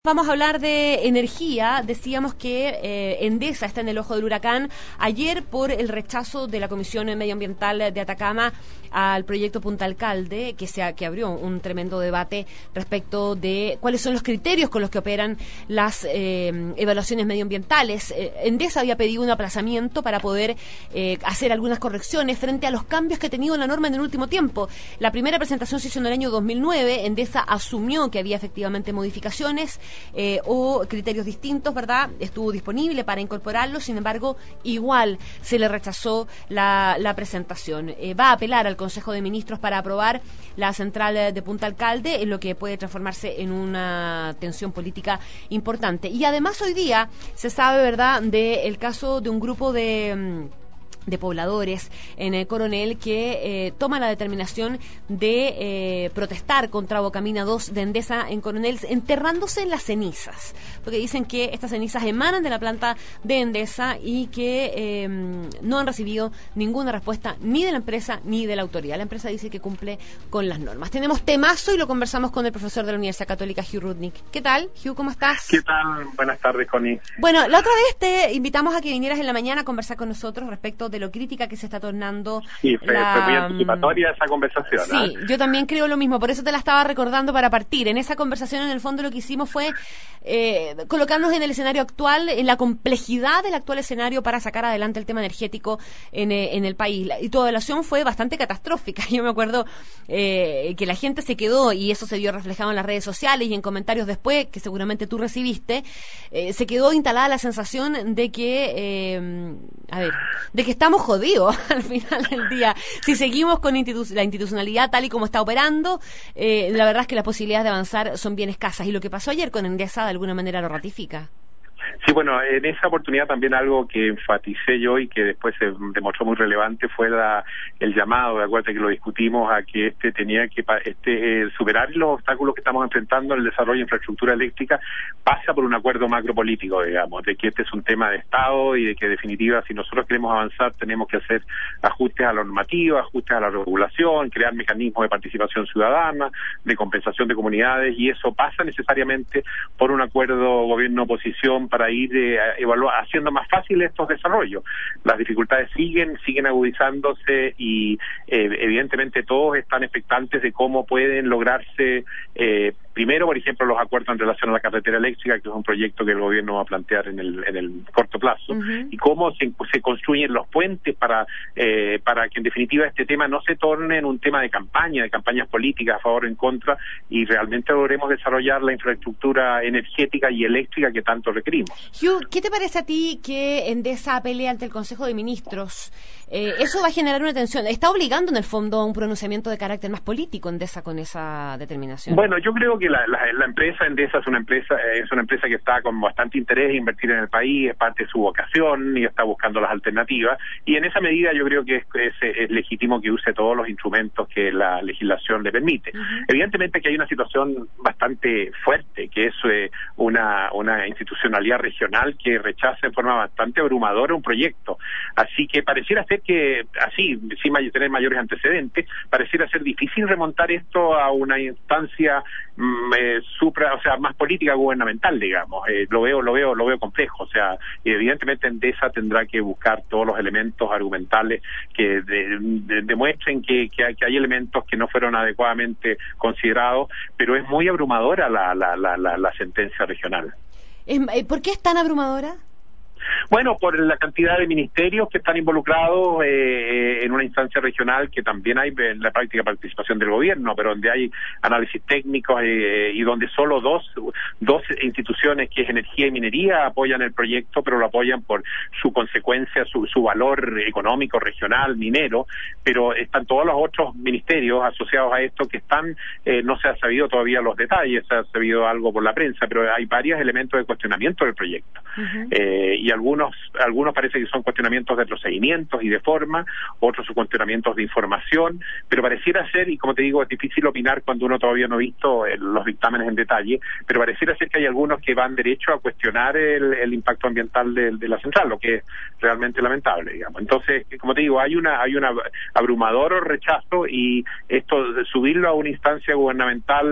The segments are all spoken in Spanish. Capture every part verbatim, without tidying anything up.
Vamos a hablar de energía. Decíamos que eh, Endesa está en el ojo del huracán ayer por el rechazo de la Comisión Medioambiental de Atacama al proyecto Punta Alcalde, que se ha, que abrió un tremendo debate respecto de cuáles son los criterios con los que operan las eh, evaluaciones medioambientales. Eh, Endesa había pedido un aplazamiento para poder eh, hacer algunas correcciones frente a los cambios que ha tenido la norma en el último tiempo. La primera presentación se hizo en el año dos mil nueve. Endesa asumió que había efectivamente modificaciones Eh, o criterios distintos, ¿verdad? Estuvo disponible para incorporarlos, sin embargo, igual se le rechazó la, la presentación. Eh, va a apelar al Consejo de Ministros para aprobar la central de Punta Alcalde, en lo que puede transformarse en una tensión política importante. Y además hoy día se sabe, ¿verdad?, del caso de un grupo de... de pobladores en el Coronel que eh, toma la determinación de eh, protestar contra Bocamina dos de Endesa en Coronel, enterrándose en las cenizas, porque dicen que estas cenizas emanan de la planta de Endesa y que eh, no han recibido ninguna respuesta ni de la empresa ni de la autoridad. La empresa dice que cumple con las normas. Tenemos temazo y lo conversamos con el profesor de la Universidad Católica, Hugh Rudnick. ¿Qué tal, Hugh? ¿Cómo estás? ¿Qué tal? Buenas tardes, Connie. Bueno, la otra vez te invitamos a que vinieras en la mañana a conversar con nosotros respecto de lo crítica que se está tornando. Sí, fue, la... fue muy anticipatoria esa conversación. Sí, ¿eh? Yo también creo lo mismo, por eso te la estaba recordando para partir. En esa conversación, en el fondo, lo que hicimos fue eh, colocarnos en el escenario actual, en la complejidad del actual escenario para sacar adelante el tema energético en, eh, en el país. Y tu evaluación fue bastante catastrófica. Yo me acuerdo eh, que la gente se quedó, y eso se vio reflejado en las redes sociales y en comentarios después, que seguramente tú recibiste, eh, se quedó instalada la sensación de que, eh, a ver, de que estamos jodidos al final del día. Si seguimos con institu- la institucionalidad tal y como está operando, eh, la verdad es que las posibilidades de avanzar son bien escasas. Y lo que pasó ayer con Endesa de alguna manera lo ratifica. Sí, bueno, en esa oportunidad también algo que enfaticé yo y que después se demostró muy relevante fue la, el llamado, de acuerdo que lo discutimos, a que este tenía que este eh, superar los obstáculos que estamos enfrentando en el desarrollo de infraestructura eléctrica, pasa por un acuerdo macropolítico, digamos, de que este es un tema de Estado y de que, en definitiva, si nosotros queremos avanzar, tenemos que hacer ajustes a la normativa, ajustes a la regulación, crear mecanismos de participación ciudadana, de compensación de comunidades, y eso pasa necesariamente por un acuerdo gobierno-oposición para ir eh, evaluar, haciendo más fácil estos desarrollos. Las dificultades siguen, siguen agudizándose y eh, evidentemente todos están expectantes de cómo pueden lograrse, eh, primero, por ejemplo, los acuerdos en relación a la carretera eléctrica, que es un proyecto que el gobierno va a plantear en el, en el corto plazo, uh-huh. y cómo se, se construyen los puentes para, eh, para que en definitiva este tema no se torne en un tema de campaña, de campañas políticas a favor o en contra, y realmente logremos desarrollar la infraestructura energética y eléctrica que tanto requerimos. Hugh, ¿qué te parece a ti que Endesa pelee ante el Consejo de Ministros? Eh, eso va a generar una tensión. ¿Está obligando en el fondo a un pronunciamiento de carácter más político Endesa con esa determinación? Bueno, yo creo que la, la, la empresa Endesa es una empresa es una empresa que está con bastante interés en invertir en el país, es parte de su vocación y está buscando las alternativas, y en esa medida yo creo que es, es, es legítimo que use todos los instrumentos que la legislación le permite. Uh-huh. Evidentemente que hay una situación bastante fuerte, que es eh, una, una institucionalidad regional que rechaza en forma bastante abrumadora un proyecto, así que pareciera ser que, así, sin may- tener mayores antecedentes, pareciera ser difícil remontar esto a una instancia mm, eh, supra, o sea, más política gubernamental, digamos. Eh, lo veo, lo veo, lo veo complejo. O sea, evidentemente Endesa tendrá que buscar todos los elementos argumentales que de, de, demuestren que, que, hay, que hay elementos que no fueron adecuadamente considerados, pero es muy abrumadora la, la, la, la, la sentencia regional. ¿Por qué es tan abrumadora? Bueno, por la cantidad de ministerios que están involucrados eh, en una instancia regional, que también hay en la práctica participación del gobierno, pero donde hay análisis técnicos eh, y donde solo dos dos instituciones, que es energía y minería, apoyan el proyecto, pero lo apoyan por su consecuencia, su, su valor económico regional, minero, pero están todos los otros ministerios asociados a esto que están, eh, no se ha sabido todavía los detalles, se ha sabido algo por la prensa, pero hay varios elementos de cuestionamiento del proyecto. Uh-huh. eh, y algunos algunos parece que son cuestionamientos de procedimientos y de forma, otros son cuestionamientos de información, pero pareciera ser, y como te digo, es difícil opinar cuando uno todavía no ha visto eh, los dictámenes en detalle, pero pareciera ser que hay algunos que van derecho a cuestionar el, el impacto ambiental de, de la central, lo que es realmente lamentable, digamos. Entonces, como te digo, hay una hay una abrumador rechazo, y esto de subirlo a una instancia gubernamental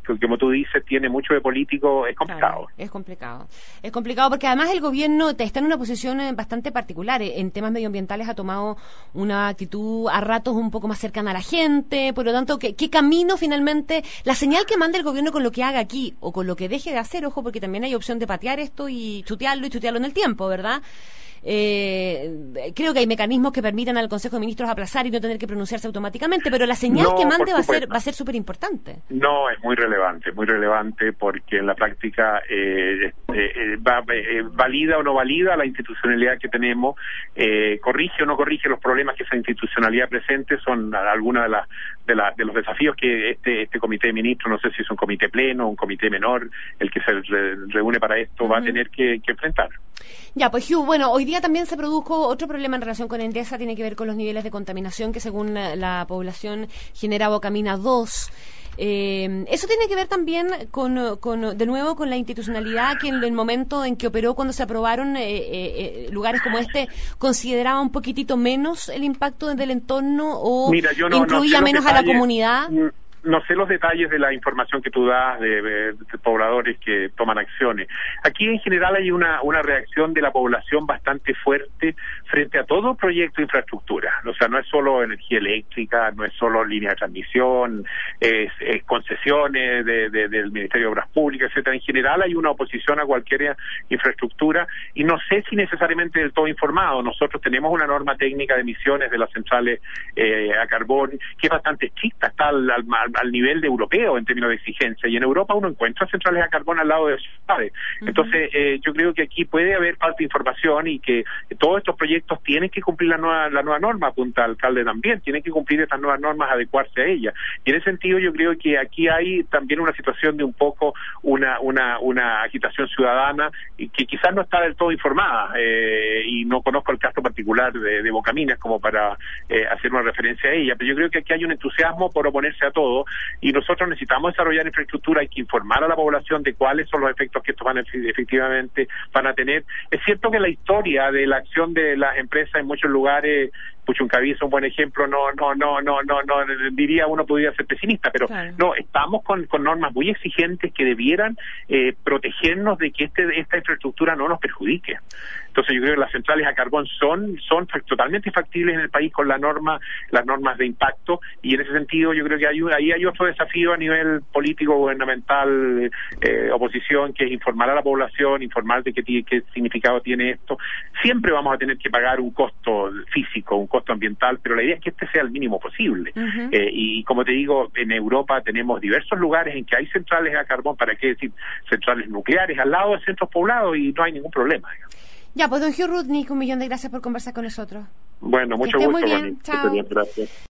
que como tú dices tiene mucho de político, es complicado. Claro, es complicado. Es complicado porque además el gobierno está en una posición bastante particular. En temas medioambientales ha tomado una actitud a ratos un poco más cercana a la gente, por lo tanto, ¿qué, qué camino finalmente, la señal que manda el gobierno con lo que haga aquí o con lo que deje de hacer, ojo, porque también hay opción de patear esto y chutearlo y chutearlo en el tiempo, ¿verdad? Eh, creo que hay mecanismos que permitan al Consejo de Ministros aplazar y no tener que pronunciarse automáticamente, pero la señal no, que mande va a ser va a ser súper importante. No, es muy relevante, muy relevante porque en la práctica eh, eh, va, eh, valida o no valida la institucionalidad que tenemos, eh, corrige o no corrige los problemas que esa institucionalidad presente, son algunas de las de, la, de los desafíos que este este comité de ministros, no sé si es un comité pleno o un comité menor, el que se re, reúne para esto, uh-huh. va a tener que, que enfrentar. Ya, pues Hugh, bueno, hoy día también se produjo otro problema en relación con Endesa, tiene que ver con los niveles de contaminación que según la población genera Bocamina dos. Eh, eso tiene que ver también con, con, de nuevo, con la institucionalidad que en el momento en que operó, cuando se aprobaron eh, eh, lugares como este, consideraba un poquitito menos el impacto del entorno o Mira, yo no, incluía no menos detalles, a la comunidad. No sé los detalles de la información que tú das de, de, de pobladores que toman acciones. Aquí en general hay una, una reacción de la población bastante fuerte frente a todo proyecto de infraestructura. O sea, no es solo energía eléctrica, no es solo línea de transmisión, es, es concesiones de, de, del Ministerio de Obras Públicas, etcétera. En general hay una oposición a cualquier infraestructura y no sé si necesariamente del todo informado. Nosotros tenemos una norma técnica de emisiones de las centrales eh, a carbón que es bastante estricta, está al, al, al nivel de europeo en términos de exigencia, y en Europa uno encuentra centrales a carbón al lado de ciudades. Uh-huh. Entonces eh, yo creo que aquí puede haber falta de información y que todos estos proyectos tienen que cumplir la nueva la nueva norma, apunta el alcalde también, tienen que cumplir estas nuevas normas, adecuarse a ellas. Y en ese sentido yo creo que aquí hay también una situación de un poco una una una agitación ciudadana y que quizás no está del todo informada, eh, y no conozco el caso particular de, de Bocaminas como para eh, hacer una referencia a ella, pero yo creo que aquí hay un entusiasmo por oponerse a todo. Y nosotros necesitamos desarrollar infraestructura, hay que informar a la población de cuáles son los efectos que estos van a, efectivamente van a tener. Es cierto que la historia de la acción de las empresas en muchos lugares, Puchuncaví es un buen ejemplo, no, no, no, no, no, no, diría uno podría ser pesimista, pero claro. no, estamos con, con normas muy exigentes que debieran eh, protegernos de que este, esta infraestructura no nos perjudique. Entonces yo creo que las centrales a carbón son, son totalmente factibles en el país con la norma, las normas de impacto, y en ese sentido yo creo que hay, ahí hay otro desafío a nivel político, gubernamental, eh, oposición, que es informar a la población, informar de qué, qué significado tiene esto. Siempre vamos a tener que pagar un costo físico, un costo ambiental, pero la idea es que este sea el mínimo posible. Uh-huh. Eh, y como te digo, en Europa tenemos diversos lugares en que hay centrales a carbón, para qué decir centrales nucleares, al lado de centros poblados, y no hay ningún problema. Ya, pues don Hugh Rudnick, un millón de gracias por conversar con nosotros. Bueno, mucho que esté gusto. Muy bien. Chao. Bien, gracias.